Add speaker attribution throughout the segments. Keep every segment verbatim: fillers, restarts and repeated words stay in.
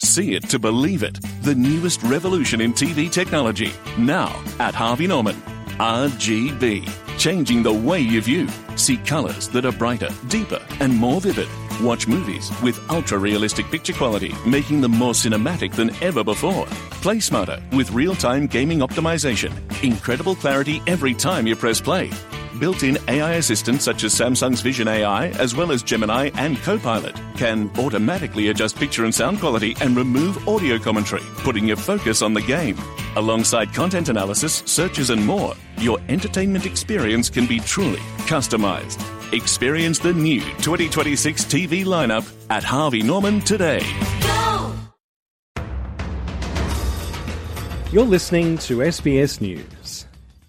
Speaker 1: see it to believe it. The newest revolution in T V technology. Now at Harvey Norman. R G B. Changing the way you view. See colours that are brighter, deeper and more vivid. Watch movies with ultra-realistic picture quality, making them more cinematic than ever before. Play smarter with real-time gaming optimization. Incredible clarity every time you press play. Built-in A I assistants such as Samsung's Vision A I, as well as Gemini and Copilot, can automatically adjust picture and sound quality and remove audio commentary, putting your focus on the game. Alongside content analysis, searches and more, your entertainment experience can be truly customized. Experience the new twenty twenty-six T V lineup at Harvey Norman today.
Speaker 2: Go!
Speaker 3: You're listening to S B S News.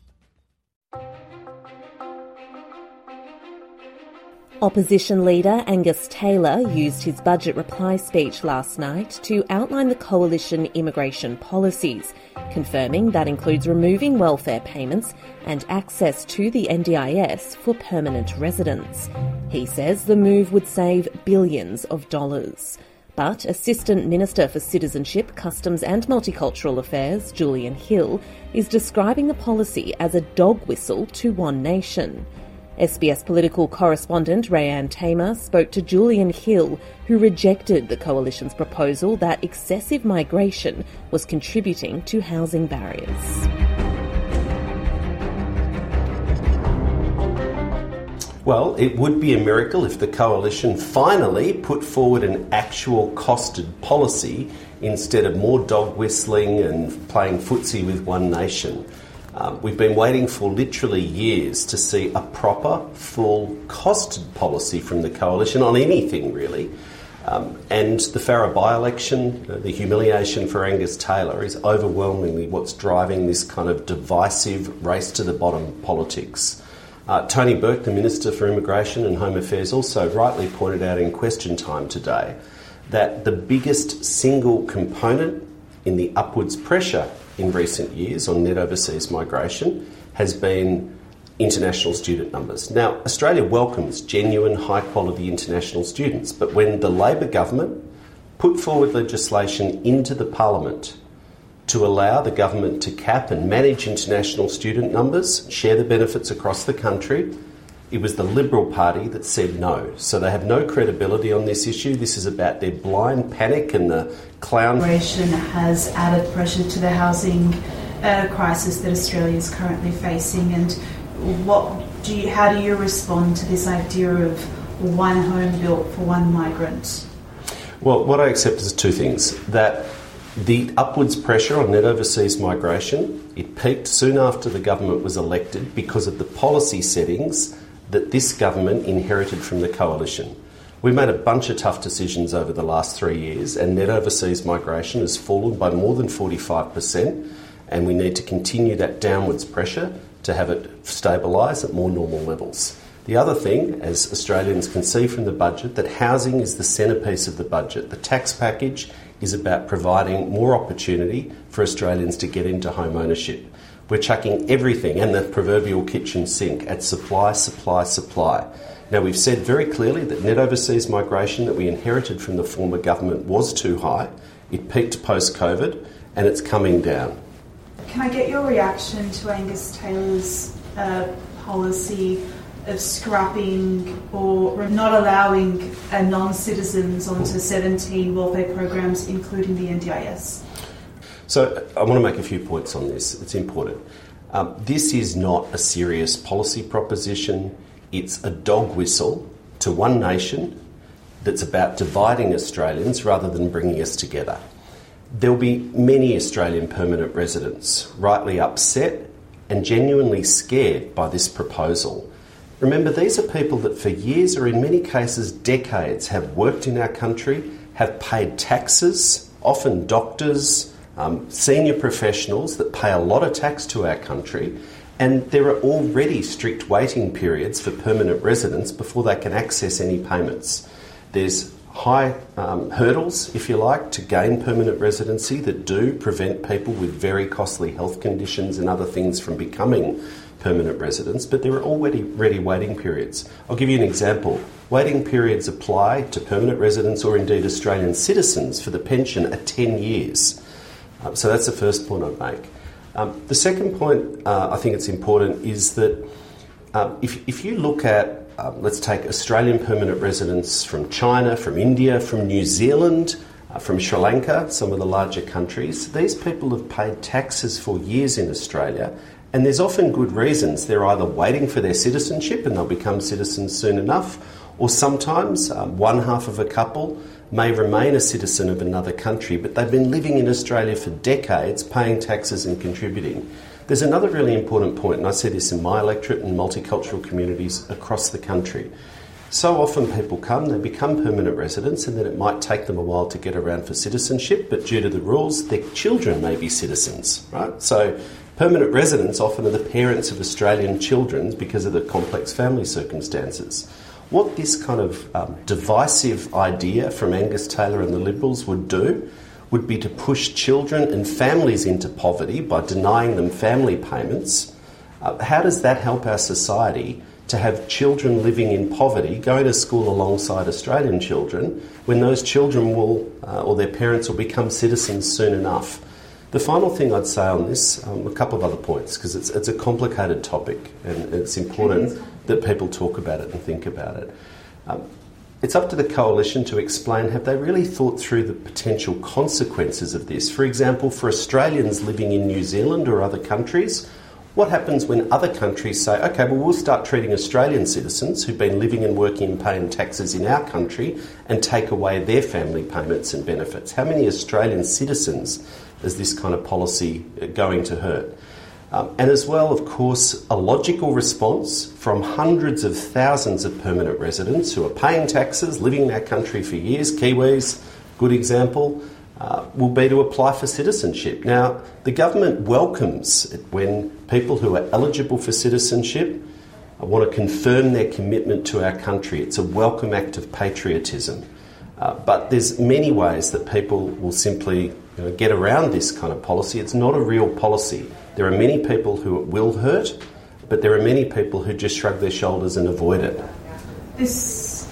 Speaker 4: Opposition leader Angus Taylor used his budget reply speech last night to outline the coalition immigration policies, confirming that includes removing welfare payments and access to the N D I S for permanent residents. He says the move would save billions of dollars. But Assistant Minister for Citizenship, Customs and Multicultural Affairs, Julian Hill, is describing the policy as a dog whistle to one nation. S B S political correspondent Rayanne Tamer spoke to Julian Hill, who rejected the coalition's proposal that excessive migration was contributing to housing barriers.
Speaker 5: Well, it would be a miracle if the coalition finally put forward an actual costed policy instead of more dog whistling and playing footsie with one nation. Um, we've been waiting for literally years to see a proper, full, costed policy from the coalition on anything, really. Um, and the Farrer by-election, uh, the humiliation for Angus Taylor, is overwhelmingly what's driving this kind of divisive, race-to-the-bottom politics. Uh, Tony Burke, the Minister for Immigration and Home Affairs, also rightly pointed out in question time today that the biggest single component in the upwards pressure in recent years on net overseas migration has been international student numbers. Now, Australia welcomes genuine, high-quality international students, but when the Labor government put forward legislation into the Parliament to allow the government to cap and manage international student numbers, share the benefits across the country, it was the Liberal Party that said no. So they have no credibility on this issue. This is about their blind panic and the clown.
Speaker 6: Migration has added pressure to the housing uh, crisis that Australia is currently facing. And what do you, how do you respond to this idea of one home built for one migrant?
Speaker 5: Well, what I accept is two things. That the upwards pressure on net overseas migration, it peaked soon after the government was elected because of the policy settings that this government inherited from the coalition. We made a bunch of tough decisions over the last three years and net overseas migration has fallen by more than forty-five percent, and we need to continue that downwards pressure to have it stabilise at more normal levels. The other thing, as Australians can see from the budget, that housing is the centrepiece of the budget. The tax package is about providing more opportunity for Australians to get into home ownership. We're chucking everything and the proverbial kitchen sink at supply, supply, supply. Now, we've said very clearly that net overseas migration that we inherited from the former government was too high. It peaked post-COVID and it's coming down.
Speaker 6: Can I get your reaction to Angus Taylor's uh, policy of scrapping or not allowing uh, non-citizens onto seventeen welfare programs, including the N D I S?
Speaker 5: So I want to make a few points on this. It's important. Um, this is not a serious policy proposition. It's a dog whistle to one nation that's about dividing Australians rather than bringing us together. There'll be many Australian permanent residents rightly upset and genuinely scared by this proposal. Remember, these are people that for years or in many cases decades have worked in our country, have paid taxes, often doctors, Um, senior professionals that pay a lot of tax to our country, and there are already strict waiting periods for permanent residents before they can access any payments. There's high um, hurdles, if you like, to gain permanent residency that do prevent people with very costly health conditions and other things from becoming permanent residents, but there are already ready waiting periods. I'll give you an example. Waiting periods apply to permanent residents or indeed Australian citizens for the pension at ten years. Um, so that's the first point I'd make. Um, the second point uh, I think it's important is that um, if, if you look at, um, let's take Australian permanent residents from China, from India, from New Zealand, uh, from Sri Lanka, some of the larger countries, these people have paid taxes for years in Australia, and there's often good reasons. They're either waiting for their citizenship and they'll become citizens soon enough, or sometimes um, one half of a couple may remain a citizen of another country, but they've been living in Australia for decades, paying taxes and contributing. There's another really important point, and I see this in my electorate and multicultural communities across the country. So often people come, they become permanent residents, and then it might take them a while to get around for citizenship, but due to the rules, their children may be citizens, right? So permanent residents often are the parents of Australian children because of the complex family circumstances. What this kind of um, divisive idea from Angus Taylor and the Liberals would do would be to push children and families into poverty by denying them family payments. Uh, how does that help our society to have children living in poverty going to school alongside Australian children when those children will, uh, or their parents will become citizens soon enough? The final thing I'd say on this, um, a couple of other points, because it's, it's a complicated topic and it's important that people talk about it and think about it. Um, it's up to the Coalition to explain, have they really thought through the potential consequences of this? For example, for Australians living in New Zealand or other countries, what happens when other countries say, OK, well, we'll start treating Australian citizens who've been living and working and paying taxes in our country and take away their family payments and benefits? How many Australian citizens is this kind of policy going to hurt? Um, and as well, of course, a logical response from hundreds of thousands of permanent residents who are paying taxes, living in our country for years, Kiwis, good example, uh, will be to apply for citizenship. Now, the government welcomes it when people who are eligible for citizenship want to confirm their commitment to our country. It's a welcome act of patriotism. Uh, but there's many ways that people will simply you know, get around this kind of policy. It's not a real policy. There are many people who it will hurt, but there are many people who just shrug their shoulders and avoid it.
Speaker 6: This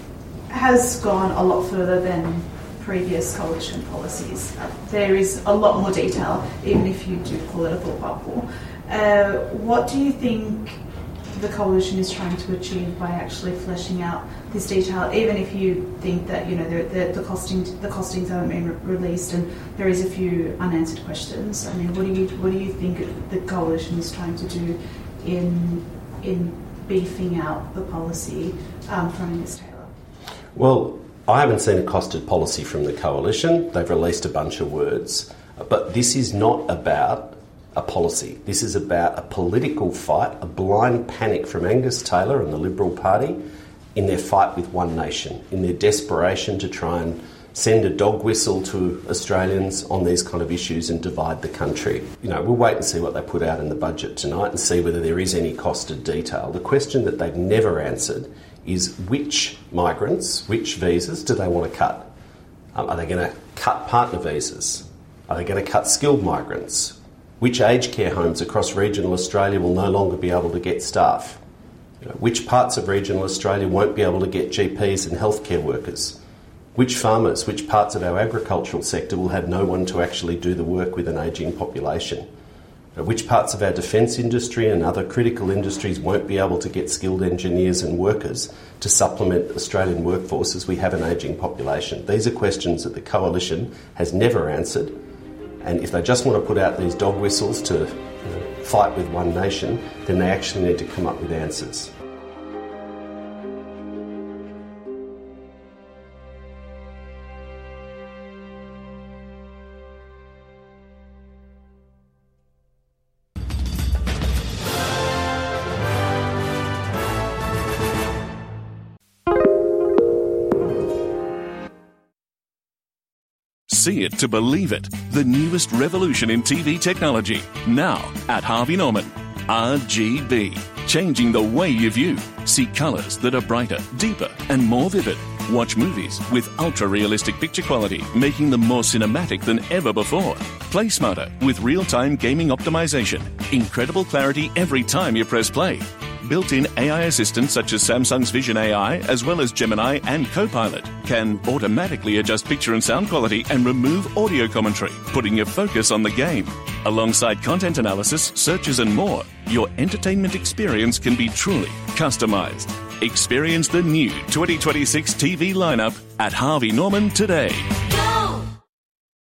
Speaker 6: has gone a lot further than previous coalition policies. Uh, there is a lot more detail, even if you do call it a thought bubble. Uh, what do you think the coalition is trying to achieve by actually fleshing out this detail, even if you think that you know the, the, the costing the costings haven't been re- released and there is a few unanswered questions? I mean, what do you what do you think the coalition is trying to do in in beefing out the policy um, from Angus Taylor?
Speaker 5: Well, I haven't seen a costed policy from the coalition. They've released a bunch of words, but this is not about a policy. This is about a political fight, a blind panic from Angus Taylor and the Liberal Party in their fight with One Nation, in their desperation to try and send a dog whistle to Australians on these kind of issues and divide the country. You know, we'll wait and see what they put out in the budget tonight and see whether there is any costed detail. The question that they've never answered is which migrants, which visas do they want to cut? Um, are they going to cut partner visas? Are they going to cut skilled migrants? Which aged care homes across regional Australia will no longer be able to get staff? You know, which parts of regional Australia won't be able to get G Ps and healthcare workers? Which farmers, which parts of our agricultural sector will have no one to actually do the work with an ageing population? You know, which parts of our defence industry and other critical industries won't be able to get skilled engineers and workers to supplement Australian workforce as we have an ageing population? These are questions that the Coalition has never answered. And if they just want to put out these dog whistles to you know, fight with One Nation, then they actually need to come up with answers.
Speaker 1: See it to believe it. The newest revolution in T V technology. Now at Harvey Norman. R G B. Changing the way you view. See colours that are brighter, deeper and more vivid. Watch movies with ultra-realistic picture quality, making them more cinematic than ever before. Play smarter with real-time gaming optimization. Incredible clarity every time you press play. Built-in A I assistants such as Samsung's Vision A I, as well as Gemini and Copilot, can automatically adjust picture and sound quality and remove audio commentary, putting your focus on the game. Alongside content analysis, searches and more, your entertainment experience can be truly customised. Experience the new twenty twenty-six T V lineup at Harvey Norman today.